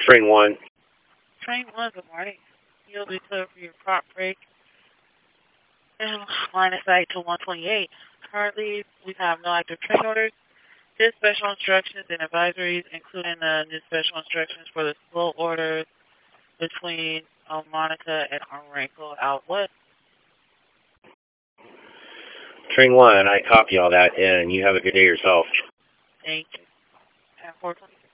Train 1. Train 1, good morning. You'll be clear for your prop break and line of sight to 128. Currently, we have no active train orders. There's special instructions and advisories, including the new special instructions for the slow orders between Monica and Marenco out west. Train 1, I copy all that, and you have a good day yourself. Thank you. And 420.